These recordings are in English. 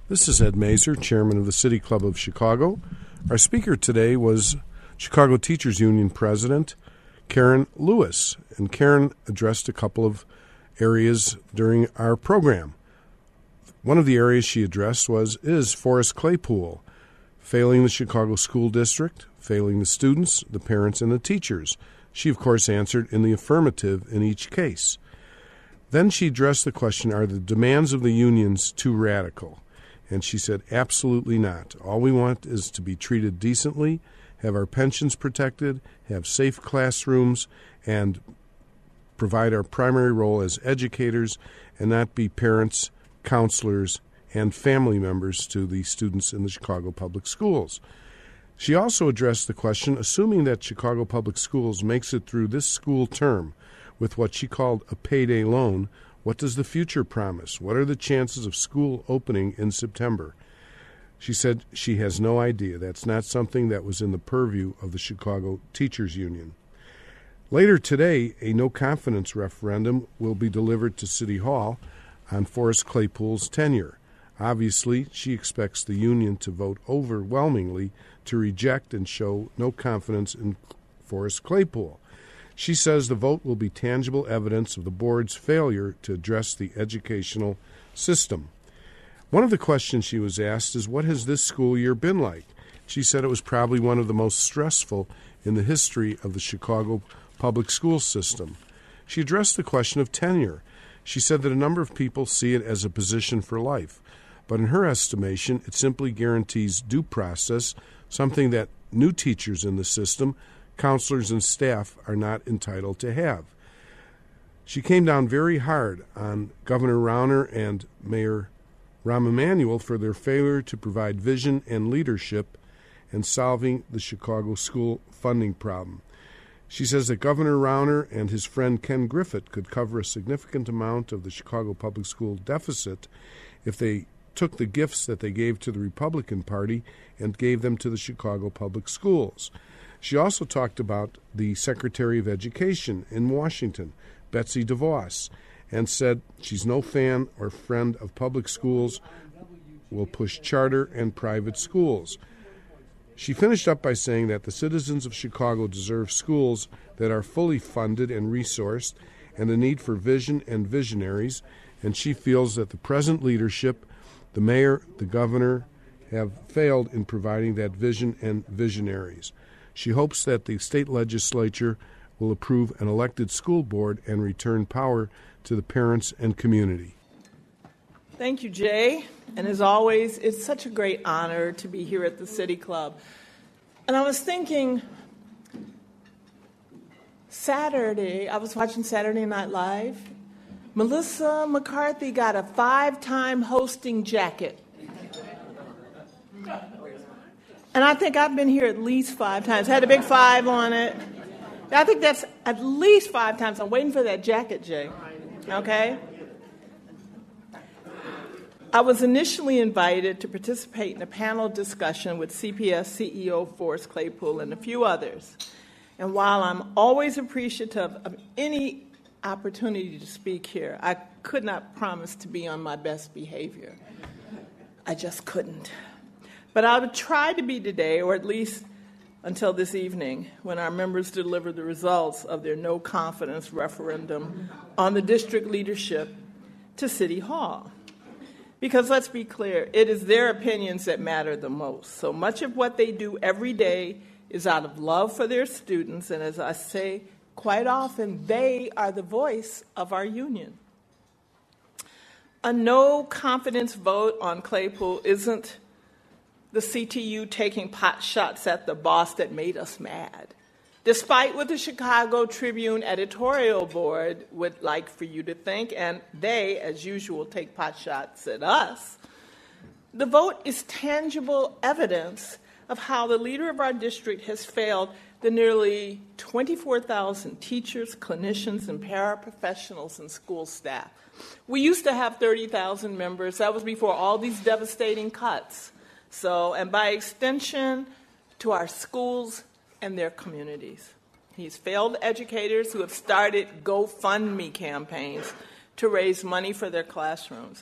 This is Ed Mazer, Chairman of the City Club of Chicago. Our speaker today was Chicago Teachers Union President Karen Lewis, and Karen addressed a couple of areas during our program. One of the areas she addressed is Forrest Claypool, failing the Chicago School District, failing the students, the parents, and the teachers. She, of course, answered in the affirmative in each case. Then she addressed the question, are the demands of the unions too radical? And she said, absolutely not. All we want is to be treated decently, have our pensions protected, have safe classrooms, and provide our primary role as educators and not be parents, counselors, and family members to the students in the Chicago Public Schools. She also addressed the question, assuming that Chicago Public Schools makes it through this school term with what she called a payday loan, what does the future promise? What are the chances of school opening in September? She said she has no idea. That's not something that was in the purview of the Chicago Teachers Union. Later today, a no-confidence referendum will be delivered to City Hall on Forrest Claypool's tenure. Obviously, she expects the union to vote overwhelmingly to reject and show no confidence in Forrest Claypool. She says the vote will be tangible evidence of the board's failure to address the educational system. One of the questions she was asked is, what has this school year been like? She said it was probably one of the most stressful in the history of the Chicago public school system. She addressed the question of tenure. She said that a number of people see it as a position for life, but in her estimation, it simply guarantees due process, something that new teachers in the system, counselors, and staff are not entitled to have. She came down very hard on Governor Rauner and Mayor Rahm Emanuel for their failure to provide vision and leadership in solving the Chicago school funding problem. She says that Governor Rauner and his friend Ken Griffith could cover a significant amount of the Chicago public school deficit if they took the gifts that they gave to the Republican Party and gave them to the Chicago public schools. She also talked about the Secretary of Education in Washington, Betsy DeVos, and said she's no fan or friend of public schools, will push charter and private schools. She finished up by saying that the citizens of Chicago deserve schools that are fully funded and resourced, and the need for vision and visionaries, and she feels that the present leadership, the mayor, the governor, have failed in providing that vision and visionaries. She hopes that the state legislature will approve an elected school board and return power to the parents and community. Thank you, Jay. And as always, it's such a great honor to be here at the City Club. And I was thinking, Saturday, I was watching Saturday Night Live. Melissa McCarthy got a 5-time hosting jacket. And I think I've been here at least 5 times. Had a big 5 on it. I think that's at least 5 times. I'm waiting for that jacket, Jay. Okay? I was initially invited to participate in a panel discussion with CPS CEO Forrest Claypool and a few others. And while I'm always appreciative of any opportunity to speak here, I could not promise to be on my best behavior. I just couldn't. But I would try to be today, or at least until this evening, when our members deliver the results of their no-confidence referendum on the district leadership to City Hall. Because let's be clear, it is their opinions that matter the most. So much of what they do every day is out of love for their students, and as I say quite often, they are the voice of our union. A no-confidence vote on Claypool isn't the CTU taking pot shots at the boss that made us mad. Despite what the Chicago Tribune editorial board would like for you to think, and they, as usual, take pot shots at us, the vote is tangible evidence of how the leader of our district has failed the nearly 24,000 teachers, clinicians, and paraprofessionals and school staff. We used to have 30,000 members. That was before all these devastating cuts. So, and by extension, to our schools and their communities. He's failed educators who have started GoFundMe campaigns to raise money for their classrooms.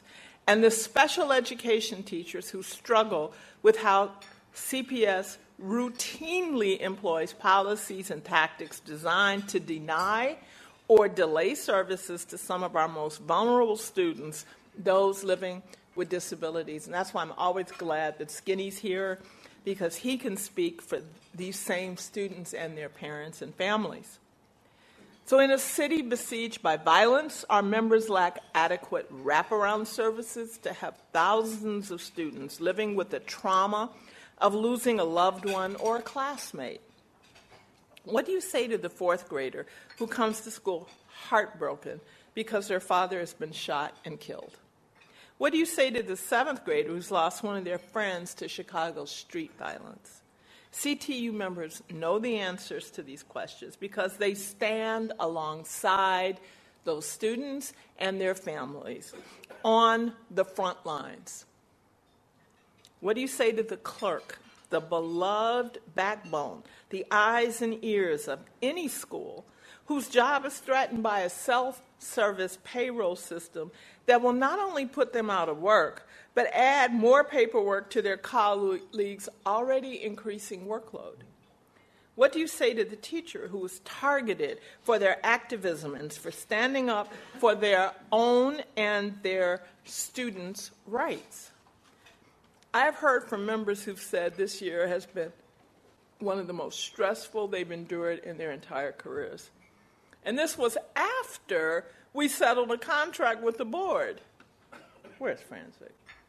and the special education teachers who struggle with how CPS routinely employs policies and tactics designed to deny or delay services to some of our most vulnerable students, those living with disabilities. And that's why I'm always glad that Skinny's here, because he can speak for these same students and their parents and families. So in a city besieged by violence, our members lack adequate wraparound services to have thousands of students living with the trauma of losing a loved one or a classmate. What do you say to the fourth grader who comes to school heartbroken because their father has been shot and killed? What do you say to the seventh grader who's lost one of their friends to Chicago's street violence? CTU members know the answers to these questions because they stand alongside those students and their families on the front lines. What do you say to the clerk, the beloved backbone, the eyes and ears of any school, whose job is threatened by a self-service payroll system that will not only put them out of work, but add more paperwork to their colleagues' already increasing workload? What do you say to the teacher who is targeted for their activism and for standing up for their own and their students' rights? I have heard from members who've said this year has been one of the most stressful they've endured in their entire careers. And this was after we settled a contract with the board. Where's Francis?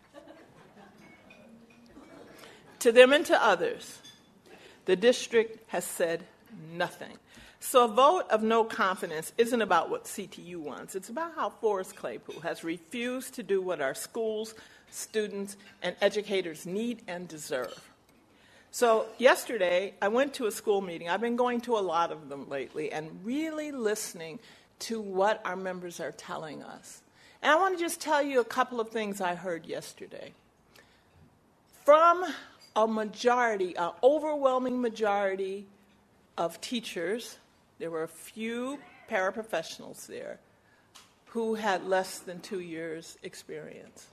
To them and to others, the district has said nothing. So a vote of no confidence isn't about what CTU wants. It's about how Forrest Claypool has refused to do what our schools, students, and educators need and deserve. So yesterday, I went to a school meeting. I've been going to a lot of them lately and really listening to what our members are telling us. And I want to just tell you a couple of things I heard yesterday. From a majority, an overwhelming majority of teachers, there were a few paraprofessionals there who had less than 2 years' experience.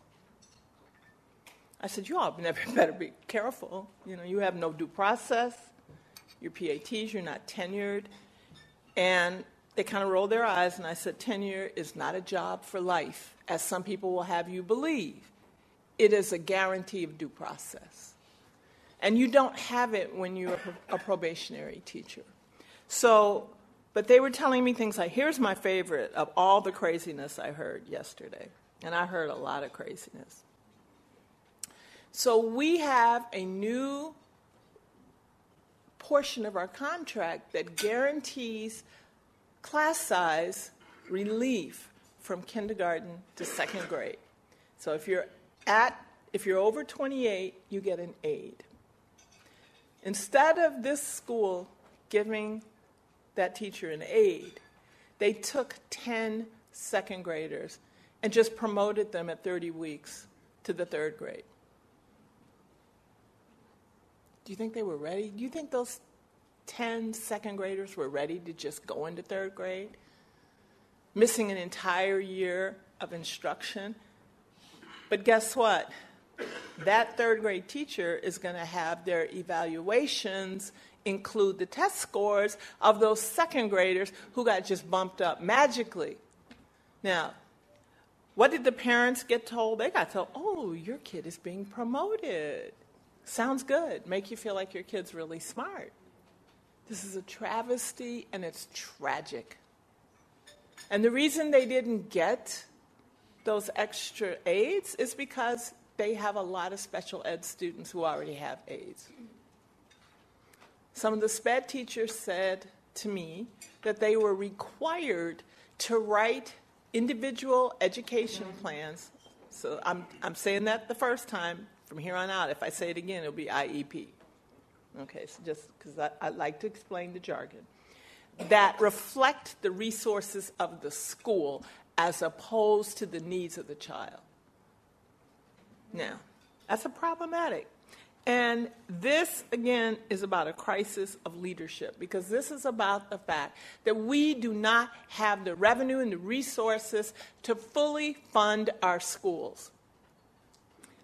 I said, you all better be careful. You know, you have no due process. Your PATs, you're not tenured. And they kind of rolled their eyes, and I said, tenure is not a job for life, as some people will have you believe. It is a guarantee of due process. And you don't have it when you're a probationary teacher. So, but they were telling me things like, here's my favorite of all the craziness I heard yesterday. And I heard a lot of craziness. So we have a new portion of our contract that guarantees class size relief from kindergarten to second grade. So if you're over 28, you get an aid. Instead of this school giving that teacher an aid, they took 10 second graders and just promoted them at 30 weeks to the third grade. Do you think they were ready? Do you think those 10 second graders were ready to just go into third grade? Missing an entire year of instruction? But guess what? That third grade teacher is going to have their evaluations include the test scores of those second graders who got just bumped up magically. Now, what did the parents get told? They got told, oh, your kid is being promoted. Sounds good. Make you feel like your kid's really smart. This is a travesty, and it's tragic. And the reason they didn't get those extra aids is because they have a lot of special ed students who already have aids. Some of the SPED teachers said to me that they were required to write individual education plans. So I'm saying that the first time. From here on out, if I say it again, it'll be IEP. Okay, so just because I like to explain the jargon. That reflect the resources of the school as opposed to the needs of the child. Now, that's problematic. And this, again, is about a crisis of leadership, because this is about the fact that we do not have the revenue and the resources to fully fund our schools.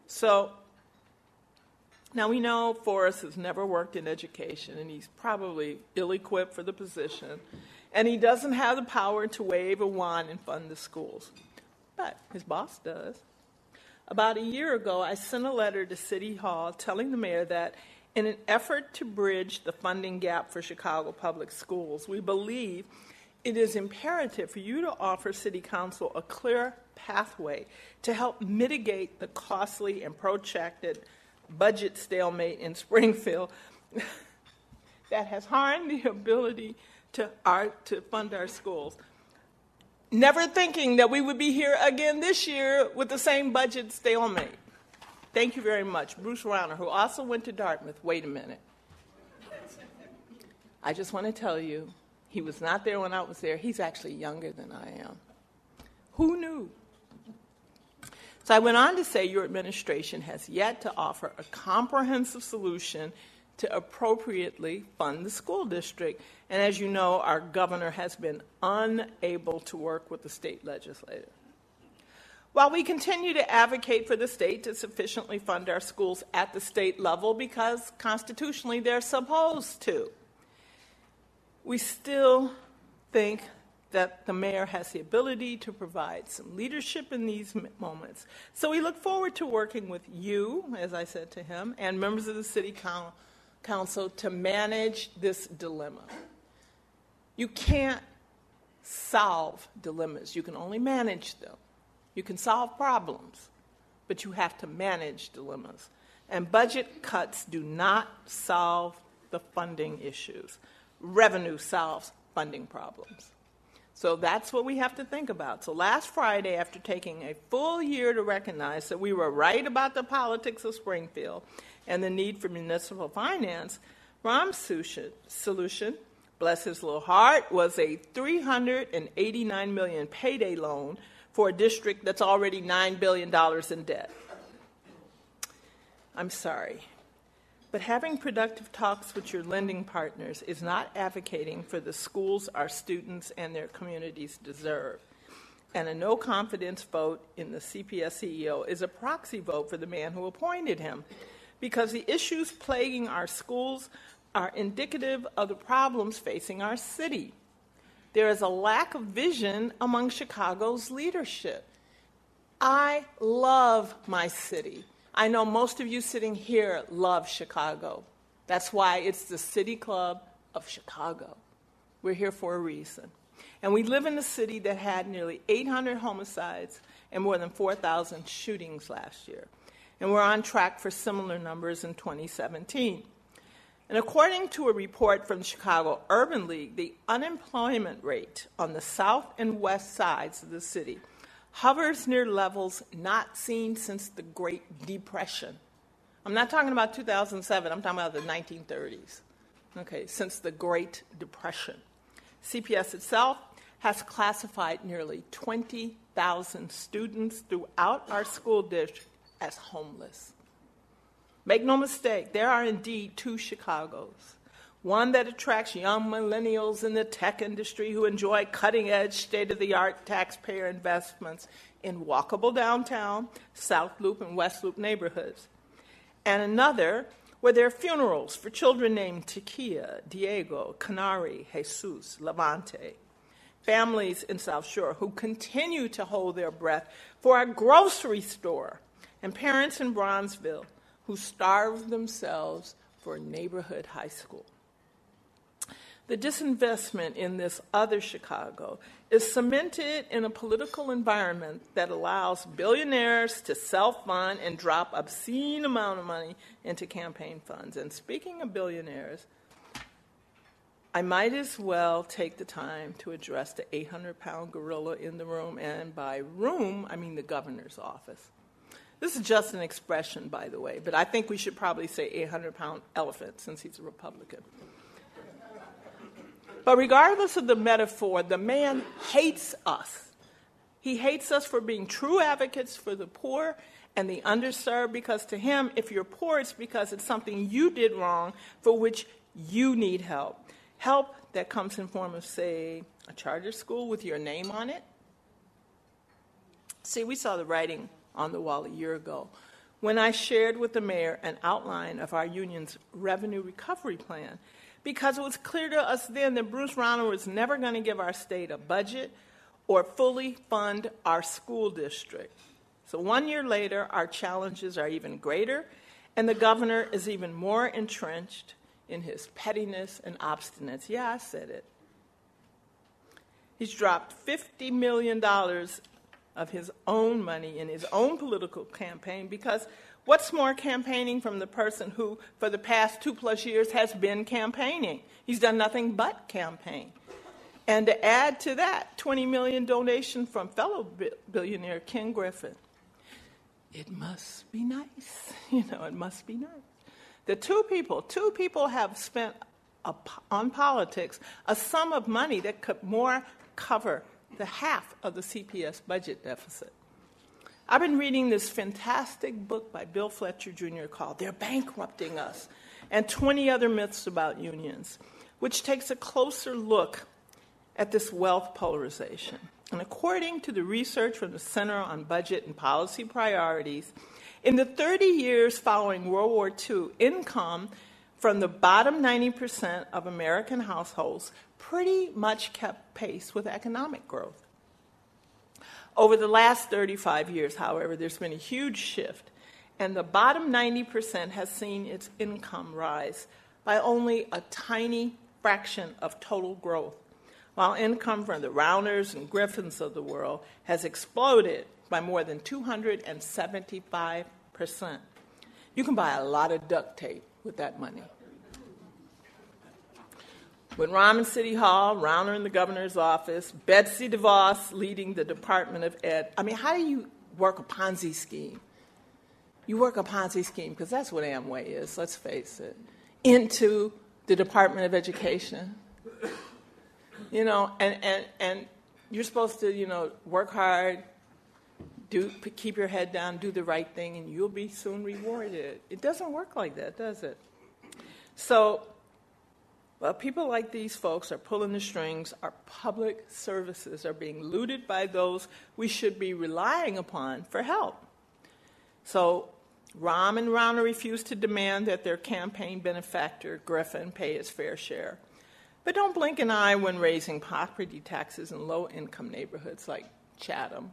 So now we know Forrest has never worked in education, and he's probably ill-equipped for the position, and he doesn't have the power to wave a wand and fund the schools. But his boss does. About a year ago, I sent a letter to City Hall telling the mayor that in an effort to bridge the funding gap for Chicago public schools, we believe it is imperative for you to offer City Council a clear pathway to help mitigate the costly and protracted budget stalemate in Springfield that has harmed the ability to fund our schools. Never thinking that we would be here again this year with the same budget stalemate. Thank you very much. Bruce Rauner, who also went to Dartmouth. Wait a minute. I just want to tell you, he was not there when I was there. He's actually younger than I am. Who knew? So I went on to say your administration has yet to offer a comprehensive solution to appropriately fund the school district. And as you know, our governor has been unable to work with the state legislature. While we continue to advocate for the state to sufficiently fund our schools at the state level because constitutionally they're supposed to, we still think that the mayor has the ability to provide some leadership in these moments. So we look forward to working with you, as I said to him, and members of the city council to manage this dilemma. You can't solve dilemmas. You can only manage them. You can solve problems, but you have to manage dilemmas. And budget cuts do not solve the funding issues. Revenue solves funding problems. So that's what we have to think about. So last Friday, after taking a full year to recognize that we were right about the politics of Springfield and the need for municipal finance, Rahm's solution, bless his little heart, was a $389 million payday loan for a district that's already $9 billion in debt. I'm sorry, but having productive talks with your lending partners is not advocating for the schools our students and their communities deserve. And a no-confidence vote in the CPS CEO is a proxy vote for the man who appointed him, because the issues plaguing our schools are indicative of the problems facing our city. There is a lack of vision among Chicago's leadership. I love my city. I know most of you sitting here love Chicago. That's why it's the City Club of Chicago. We're here for a reason. And we live in a city that had nearly 800 homicides and more than 4,000 shootings last year. And we're on track for similar numbers in 2017. And according to a report from the Chicago Urban League, the unemployment rate on the south and west sides of the city hovers near levels not seen since the Great Depression. I'm not talking about 2007, I'm talking about the 1930s. Okay, since the Great Depression. CPS itself has classified nearly 20,000 students throughout our school district as homeless. Make no mistake, there are indeed two Chicagos. One that attracts young millennials in the tech industry who enjoy cutting-edge, state-of-the-art taxpayer investments in walkable downtown, South Loop, and West Loop neighborhoods. And another where there are funerals for children named Takia, Diego, Canary, Jesus, Levante. Families in South Shore who continue to hold their breath for a grocery store. And parents in Bronzeville who starve themselves for a neighborhood high school. The disinvestment in this other Chicago is cemented in a political environment that allows billionaires to self-fund and drop obscene amount of money into campaign funds. And speaking of billionaires, I might as well take the time to address the 800-pound gorilla in the room, and by room, I mean the governor's office. This is just an expression, by the way, but I think we should probably say 800-pound elephant since he's a Republican. But regardless of the metaphor, the man hates us. He hates us for being true advocates for the poor and the underserved, because to him, if you're poor, it's because it's something you did wrong for which you need help. Help that comes in form of, say, a charter school with your name on it. See, we saw the writing on the wall a year ago when I shared with the mayor an outline of our union's revenue recovery plan, because it was clear to us then that Bruce Rauner was never going to give our state a budget or fully fund our school district. So 1 year later, our challenges are even greater, and the governor is even more entrenched in his pettiness and obstinacy. Yeah, I said it. He's dropped $50 million of his own money in his own political campaign, because what's more campaigning from the person who, for the past 2+ years, has been campaigning? He's done nothing but campaign. And to add to that, $20 million donation from fellow billionaire Ken Griffin. It must be nice. It must be nice. The two people have spent on politics a sum of money that could more cover the half of the CPS budget deficit. I've been reading this fantastic book by Bill Fletcher Jr. called They're Bankrupting Us, and 20 Other Myths About Unions, which takes a closer look at this wealth polarization. And according to the research from the Center on Budget and Policy Priorities, in the 30 years following World War II, income from the bottom 90% of American households pretty much kept pace with economic growth. Over the last 35 years, however, there's been a huge shift, and the bottom 90% has seen its income rise by only a tiny fraction of total growth, while income from the Rauners and Griffins of the world has exploded by more than 275%. You can buy a lot of duct tape with that money. With Rahm in City Hall, Rauner in the governor's office, Betsy DeVos leading the Department of Ed. I mean, how do you work a Ponzi scheme? You work a Ponzi scheme, because that's what Amway is, let's face it, into the Department of Education. And you're supposed to, work hard, keep your head down, do the right thing, and you'll be soon rewarded. It doesn't work like that, does it? So, people like these folks are pulling the strings. Our public services are being looted by those we should be relying upon for help. So Rahm and Rauner refuse to demand that their campaign benefactor, Griffin, pay his fair share. But don't blink an eye when raising property taxes in low-income neighborhoods like Chatham,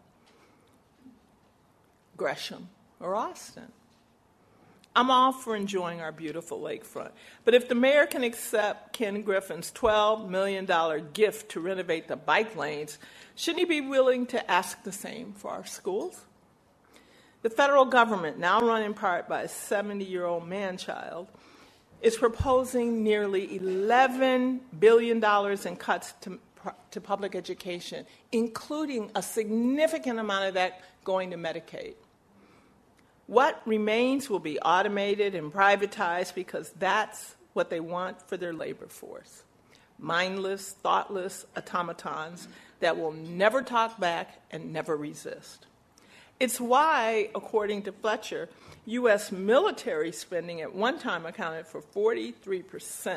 Gresham, or Austin. I'm all for enjoying our beautiful lakefront. But if the mayor can accept Ken Griffin's $12 million gift to renovate the bike lanes, shouldn't he be willing to ask the same for our schools? The federal government, now run in part by a 70-year-old man-child, is proposing nearly $11 billion in cuts to public education, including a significant amount of that going to Medicaid. What remains will be automated and privatized, because that's what they want for their labor force. Mindless, thoughtless automatons that will never talk back and never resist. It's why, according to Fletcher, U.S. military spending at one time accounted for 43%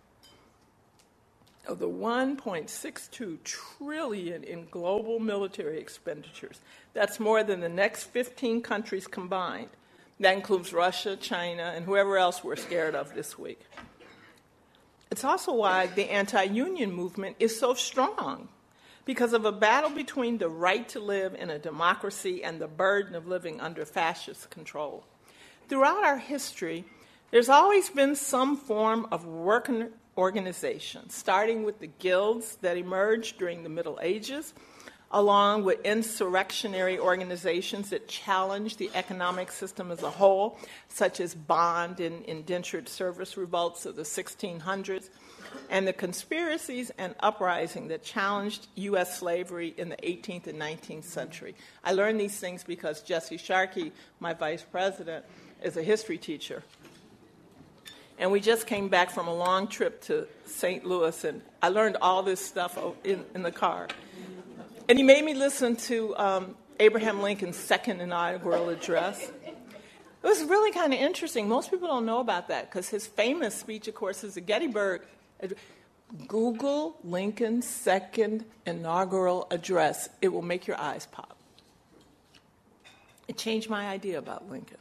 of the $1.62 trillion in global military expenditures. That's more than the next 15 countries combined. That includes Russia, China, and whoever else we're scared of this week. It's also why the anti-union movement is so strong, because of a battle between the right to live in a democracy and the burden of living under fascist control. Throughout our history, there's always been some form of working organization, starting with the guilds that emerged during the Middle Ages, along with insurrectionary organizations that challenged the economic system as a whole, such as bond and indentured service revolts of the 1600s, and the conspiracies and uprising that challenged U.S. slavery in the 18th and 19th century. I learned these things because Jesse Sharkey, my vice president, is a history teacher. And we just came back from a long trip to St. Louis, and I learned all this stuff in the car. And he made me listen to Abraham Lincoln's second inaugural address. It was really kind of interesting. Most people don't know about that, because his famous speech, of course, is the Gettysburg. Google Lincoln's second inaugural address. It will make your eyes pop. It changed my idea about Lincoln.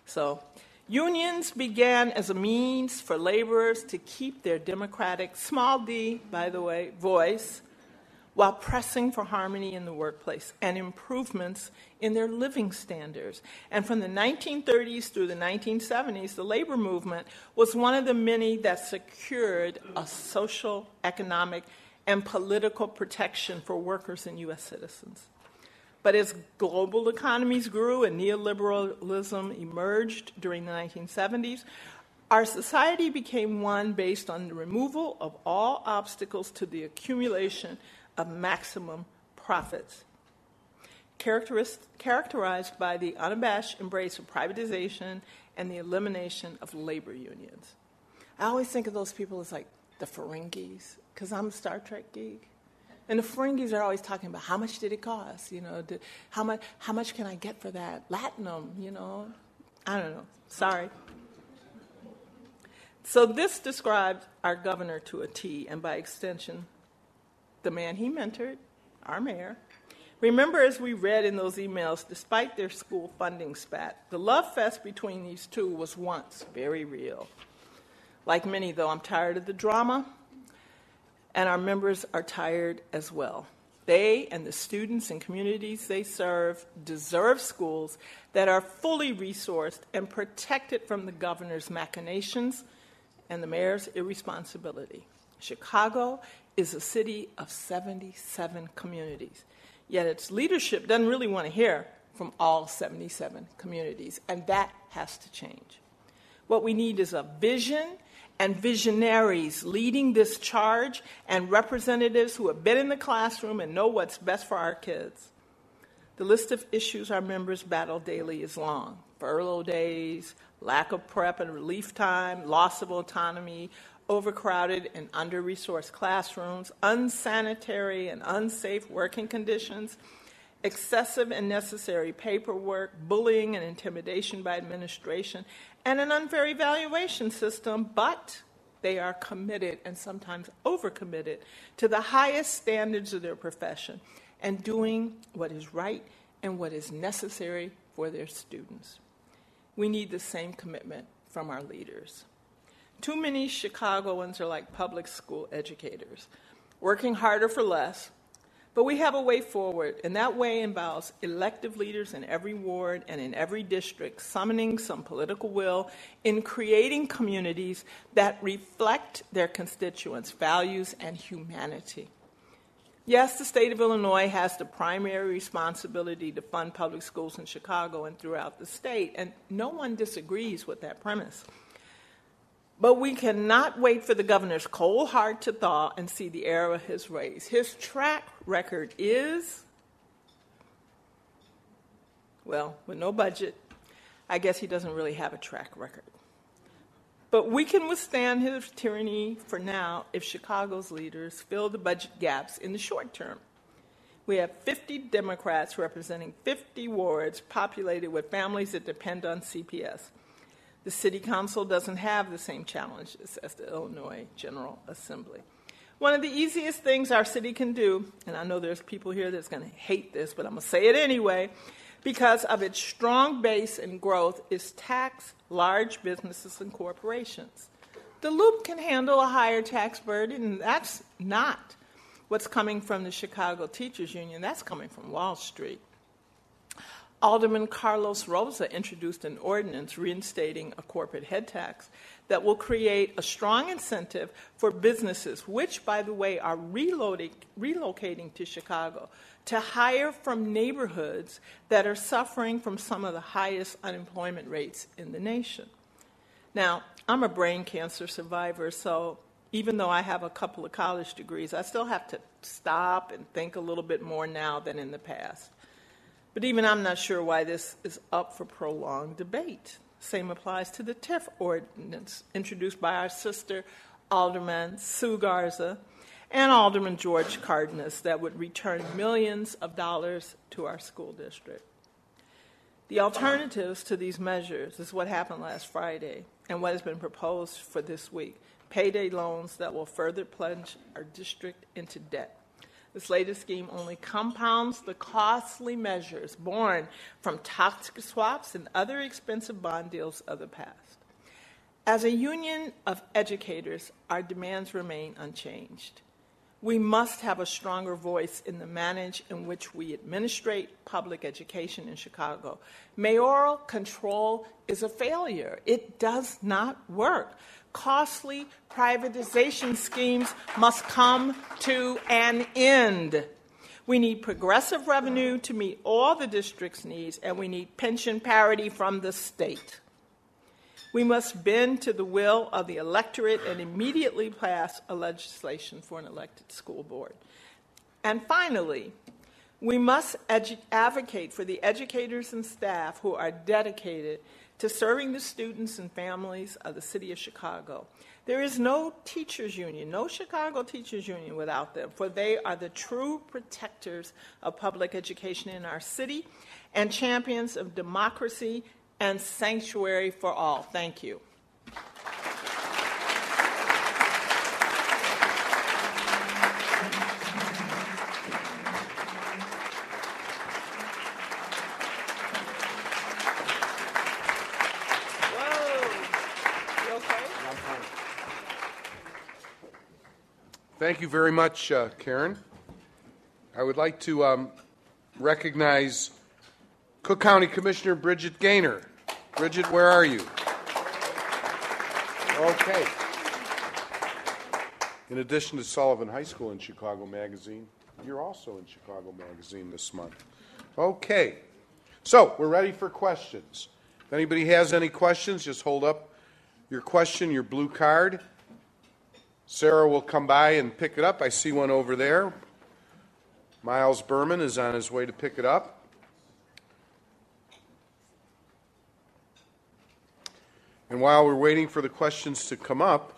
So unions began as a means for laborers to keep their democratic, small d, by the way, voice, while pressing for harmony in the workplace and improvements in their living standards. And from the 1930s through the 1970s, the labor movement was one of the many that secured a social, economic, and political protection for workers and U.S. citizens. But as global economies grew and neoliberalism emerged during the 1970s, our society became one based on the removal of all obstacles to the accumulation of maximum profits, characterized by the unabashed embrace of privatization and the elimination of labor unions. I always think of those people as like the Ferengis, because I'm a Star Trek geek. And the Ferengis are always talking about how much did it cost, how much can I get for that? Latinum, I don't know, sorry. So this describes our governor to a T, and by extension, the man he mentored, our mayor. Remember, as we read in those emails, despite their school funding spat, the love fest between these two was once very real. Like many, though, I'm tired of the drama, and our members are tired as well. They and the students and communities they serve deserve schools that are fully resourced and protected from the governor's machinations and the mayor's irresponsibility. Chicago is a city of 77 communities, yet its leadership doesn't really want to hear from all 77 communities, and that has to change. What we need is a vision and visionaries leading this charge and representatives who have been in the classroom and know what's best for our kids. The list of issues our members battle daily is long. Furlough days, lack of prep and relief time, loss of autonomy, overcrowded and under-resourced classrooms, unsanitary and unsafe working conditions, excessive and necessary paperwork, bullying and intimidation by administration, and an unfair evaluation system, but they are committed and sometimes overcommitted to the highest standards of their profession and doing what is right and what is necessary for their students. We need the same commitment from our leaders. Too many Chicagoans are like public school educators, working harder for less, but we have a way forward, and that way involves elective leaders in every ward and in every district summoning some political will in creating communities that reflect their constituents' values and humanity. Yes, the state of Illinois has the primary responsibility to fund public schools in Chicago and throughout the state, and no one disagrees with that premise. But we cannot wait for the governor's cold heart to thaw and see the error of his ways. His track record is, well, with no budget, I guess he doesn't really have a track record. But we can withstand his tyranny for now if Chicago's leaders fill the budget gaps in the short term. We have 50 Democrats representing 50 wards populated with families that depend on CPS. The City Council doesn't have the same challenges as the Illinois General Assembly. One of the easiest things our city can do, and I know there's people here that's going to hate this, but I'm going to say it anyway, because of its strong base and growth, is tax large businesses and corporations. The Loop can handle a higher tax burden, and that's not what's coming from the Chicago Teachers Union. That's coming from Wall Street. Alderman Carlos Rosa introduced an ordinance reinstating a corporate head tax that will create a strong incentive for businesses, which, by the way, are relocating to Chicago, to hire from neighborhoods that are suffering from some of the highest unemployment rates in the nation. Now, I'm a brain cancer survivor, so even though I have a couple of college degrees, I still have to stop and think a little bit more now than in the past. But even I'm not sure why this is up for prolonged debate. Same applies to the TIF ordinance introduced by our sister Alderman Sue Garza and Alderman George Cardenas that would return millions of dollars to our school district. The alternatives to these measures is what happened last Friday and what has been proposed for this week, payday loans that will further plunge our district into debt. This latest scheme only compounds the costly measures born from toxic swaps and other expensive bond deals of the past. As a union of educators, our demands remain unchanged. We must have a stronger voice in the manner in which we administrate public education in Chicago. Mayoral control is a failure. It does not work. Costly privatization schemes must come to an end. We need progressive revenue to meet all the district's needs, and we need pension parity from the state. We must bend to the will of the electorate and immediately pass a legislation for an elected school board. And finally, we must advocate for the educators and staff who are dedicated to serving the students and families of the city of Chicago. There is no teachers union, no Chicago teachers union without them, for they are the true protectors of public education in our city and champions of democracy and sanctuary for all. Thank you. Thank you very much, Karen. I would like to recognize Cook County Commissioner Bridget Gaynor. Bridget, where are you? Okay. In addition to Sullivan High School in Chicago Magazine, you're also in Chicago Magazine this month. Okay. So, we're ready for questions. If anybody has any questions, just hold up your question, your blue card. Sarah will come by and pick it up. I see one over there. Miles Berman is on his way to pick it up. And while we're waiting for the questions to come up,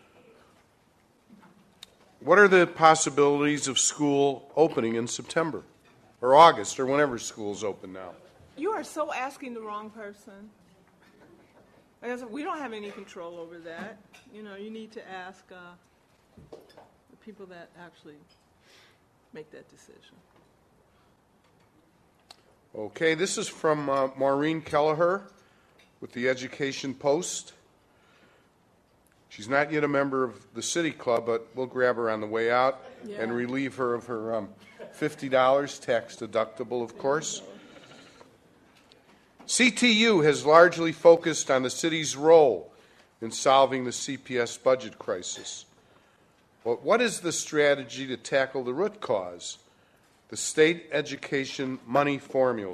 what are the possibilities of school opening in September or August or whenever school's open now? You are so asking the wrong person. We don't have any control over that. You know, you need to ask the people that actually make that decision. Okay, this is from Maureen Kelleher with the Education Post. She's not yet a member of the City Club, but we'll grab her on the way out and relieve her of her $50, tax deductible, of course. CTU has largely focused on the city's role in solving the CPS budget crisis. But what is the strategy to tackle the root cause, the state education money formula?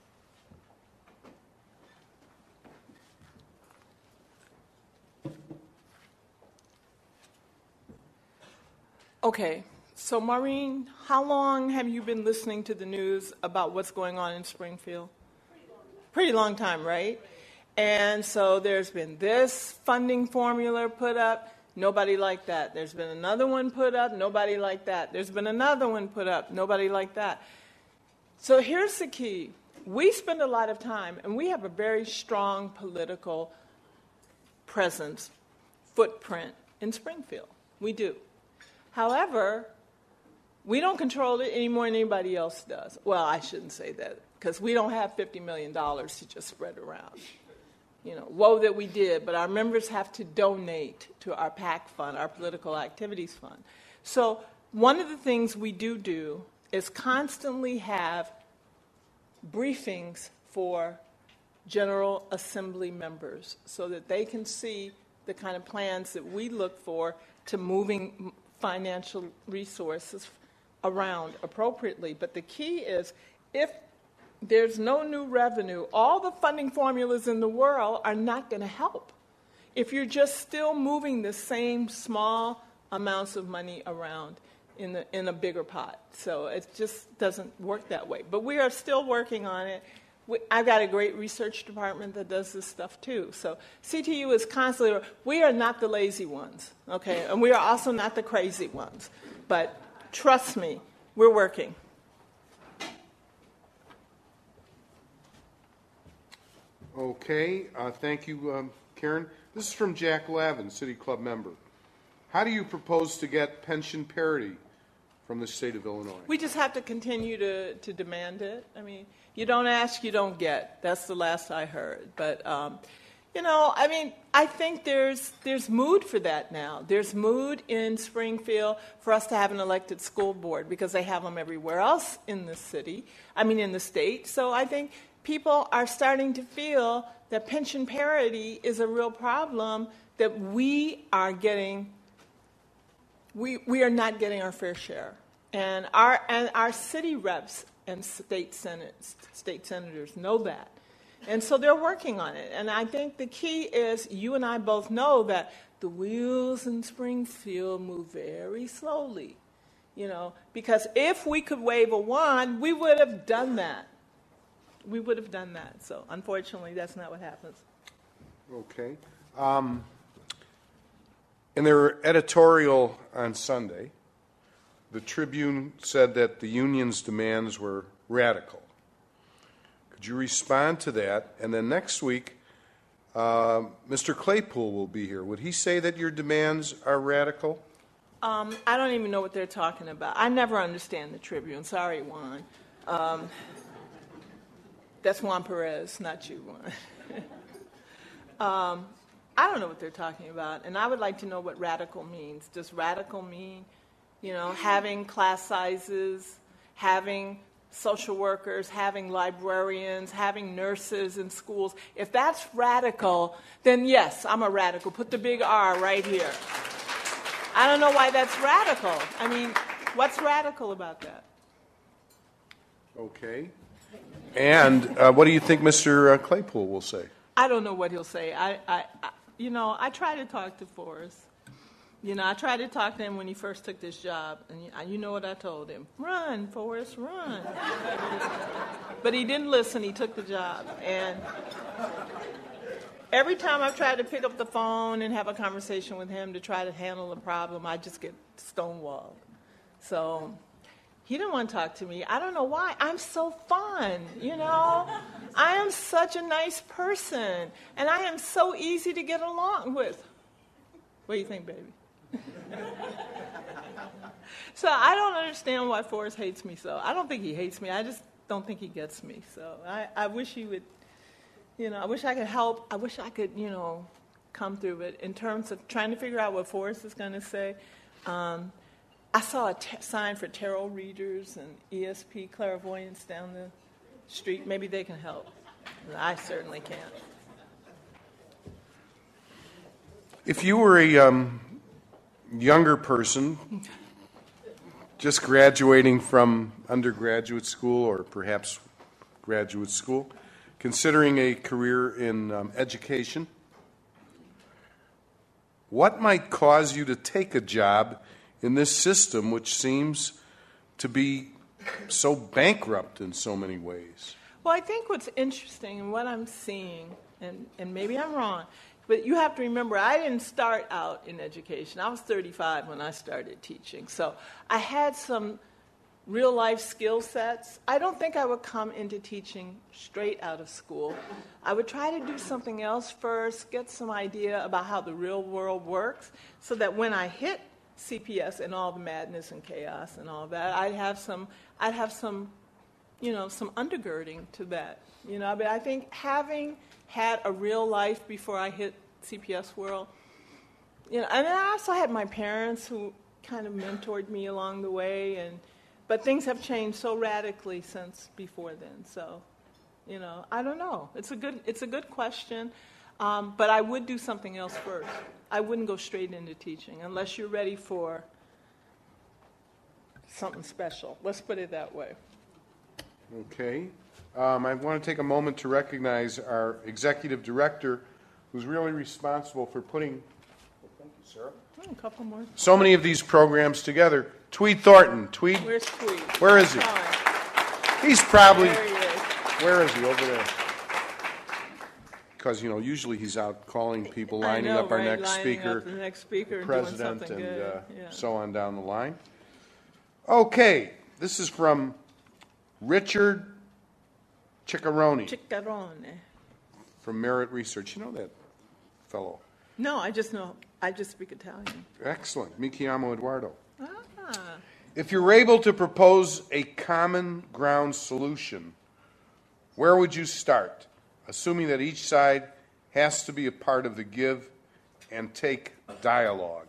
Okay, so Maureen, how long have you been listening to the news about what's going on in Springfield? Pretty long time, right? And so there's been this funding formula put up, nobody liked that. There's been another one put up, nobody liked that. There's been another one put up, nobody liked that. So here's the key. We spend a lot of time, and we have a very strong political presence, footprint in Springfield. We do. However, we don't control it any more than anybody else does. Well, I shouldn't say that, because we don't have $50 million to just spread around. You know, woe that we did, but our members have to donate to our PAC fund, our political activities fund. So one of the things we do is constantly have briefings for General Assembly members so that they can see the kind of plans that we look for to moving financial resources around appropriately. But the key is, if there's no new revenue, all the funding formulas in the world are not going to help if you're just still moving the same small amounts of money around in a bigger pot. So it just doesn't work that way. But we are still working on it. I've got a great research department that does this stuff too. So CTU is constantly, we are not the lazy ones, okay? And we are also not the crazy ones. But trust me, we're working. Okay, thank you, Karen. This is from Jack Lavin, City Club member. How do you propose to get pension parity from the state of Illinois? We just have to continue to demand it. I mean, you don't ask, you don't get. That's the last I heard. But, I think there's mood for that now. There's mood in Springfield for us to have an elected school board because they have them everywhere else in the in the state. So I think people are starting to feel that pension parity is a real problem, that we are not getting our fair share. And our city reps and state senators know that. And so they're working on it. And I think the key is you and I both know that the wheels in Springfield move very slowly, because if we could wave a wand, we would have done that. We would have done that. So unfortunately, that's not what happens. Okay. In their editorial on Sunday, the Tribune said that the union's demands were radical. Could you respond to that? And then next week, Mr. Claypool will be here. Would he say that your demands are radical? I don't even know what they're talking about. I never understand the Tribune. Sorry, Juan. That's Juan Perez, not you, Juan. I don't know what they're talking about, and I would like to know what radical means. Does radical mean, having class sizes, having social workers, having librarians, having nurses in schools? If that's radical, then yes, I'm a radical. Put the big R right here. I don't know why that's radical. I mean, what's radical about that? Okay. And what do you think Mr. Claypool will say? I don't know what he'll say. I try to talk to Forrest. I tried to talk to him when he first took this job, and you know what I told him? Run, Forrest, run. But he didn't listen. He took the job. And every time I've tried to pick up the phone and have a conversation with him to try to handle the problem, I just get stonewalled. So he didn't want to talk to me. I don't know why. I'm so fun, I am such a nice person, and I am so easy to get along with. What do you think, baby? So I don't understand why Forrest hates me so. I don't think he hates me. I just don't think he gets me. So I wish he would, I wish I could help. I wish I could, come through it. In terms of trying to figure out what Forrest is going to say, I saw a sign for tarot readers and ESP clairvoyants down the street. Maybe they can help. I certainly can't. If you were a younger person just graduating from undergraduate school or perhaps graduate school, considering a career in education, what might cause you to take a job in this system which seems to be so bankrupt in so many ways? Well, I think what's interesting and what I'm seeing, and maybe I'm wrong, but you have to remember, I didn't start out in education. I was 35 when I started teaching. So I had some real-life skill sets. I don't think I would come into teaching straight out of school. I would try to do something else first, get some idea about how the real world works, so that when I hit CPS and all the madness and chaos and all that, I'd have some some undergirding to that. But I think having had a real life before I hit CPS world, and I also had my parents who kind of mentored me along the way, but things have changed so radically since before then. So, I don't know. It's a good question, but I would do something else first. I wouldn't go straight into teaching unless you're ready for something special. Let's put it that way. Okay. I want to take a moment to recognize our executive director, who's really responsible for putting thank you, Sarah, a couple more. So many of these programs together. Tweed Thornton. Tweed. Where's Tweed? Where is he? He's probably. There he is. Where is he? Over there. Because usually he's out calling people, lining up our next speaker, the next speaker, president, and so on down the line. Okay, this is from Richard Ciccarone from Merit Research. You know that fellow? No, I just speak Italian. Excellent. Mi chiamo Eduardo. Ah. If you're able to propose a common ground solution, where would you start, assuming that each side has to be a part of the give and take dialogue?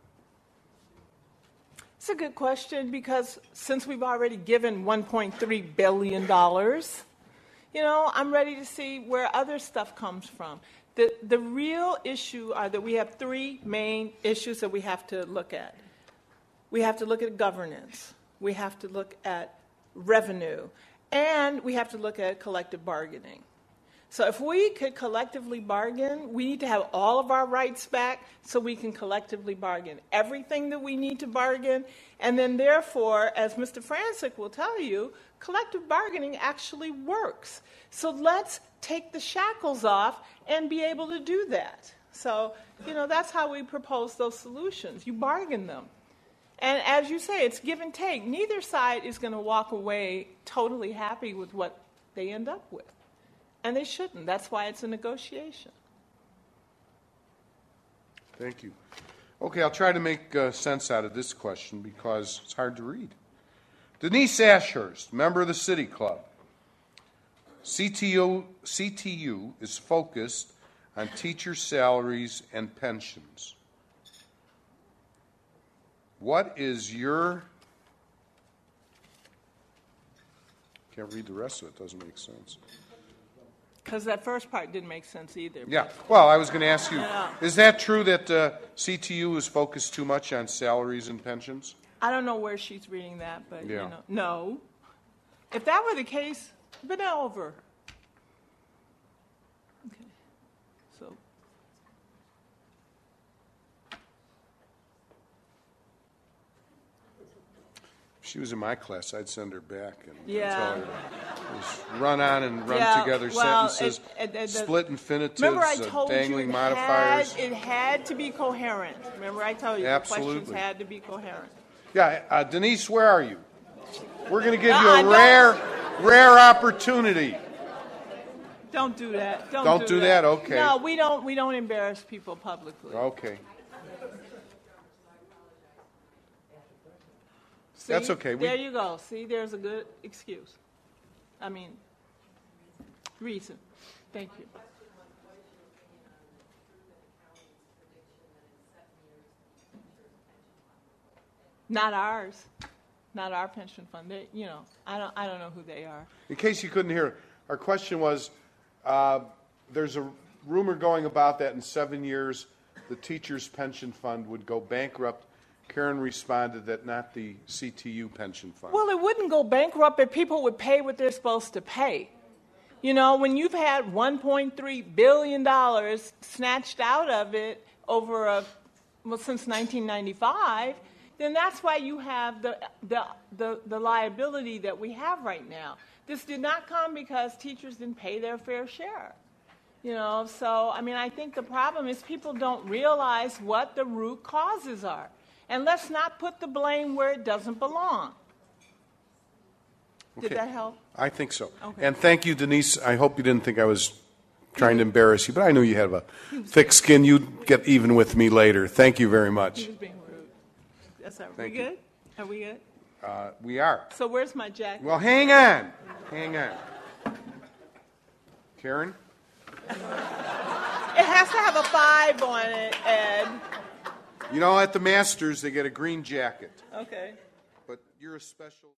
It's a good question because since we've already given $1.3 billion, I'm ready to see where other stuff comes from. The real issue are that we have three main issues that we have to look at. We have to look at governance, we have to look at revenue, and we have to look at collective bargaining. So if we could collectively bargain, we need to have all of our rights back so we can collectively bargain everything that we need to bargain. And then therefore, as Mr. Francic will tell you, collective bargaining actually works. So let's take the shackles off and be able to do that. So, that's how we propose those solutions. You bargain them. And as you say, it's give and take. Neither side is going to walk away totally happy with what they end up with. And they shouldn't. That's why it's a negotiation. Thank you. Okay, I'll try to make sense out of this question because it's hard to read. Denise Ashurst, member of the City Club. CTU is focused on teacher salaries and pensions. What is your... Can't read the rest of it. Doesn't make sense. Because that first part didn't make sense either. Yeah. Well, I was going to ask you, is that true that CTU is focused too much on salaries and pensions? I don't know where she's reading that, but, Yeah. No. If that were the case, it'd been over. Okay. So. If she was in my class, I'd send her back and Yeah. tell her to just run on and run together sentences, split infinitives, Remember I told dangling you modifiers. it had to be coherent. Remember I told you Absolutely. the questions had to be coherent. Yeah, Denise, where are you? We're going to give you I a rare opportunity. Don't do that. Don't do that? Okay. No, we don't embarrass people publicly. Okay. See? That's okay. There you go. See, there's a good excuse. Reason. Thank you. Not ours. Not our pension fund. They, I don't know who they are. In case you couldn't hear, our question was, there's a rumor going about that in 7 years the teachers' pension fund would go bankrupt. Karen responded that not the CTU pension fund. Well, it wouldn't go bankrupt if people would pay what they're supposed to pay. When you've had $1.3 billion snatched out of it since 1995, then that's why you have the liability that we have right now. This did not come because teachers didn't pay their fair share. So, I think the problem is people don't realize what the root causes are. And let's not put the blame where it doesn't belong. Okay. Did that help? I think so. Okay. And thank you, Denise. I hope you didn't think I was trying to embarrass you, but I knew you have a thick skin. You'd get even with me later. Thank you very much. He was being rude. That's all right. Thank We you. good? Are we good? We are. So where's my jacket? Well, hang on. Karen? It has to have a 5 on it, Ed. At the Masters, they get a green jacket. Okay. But you're a special...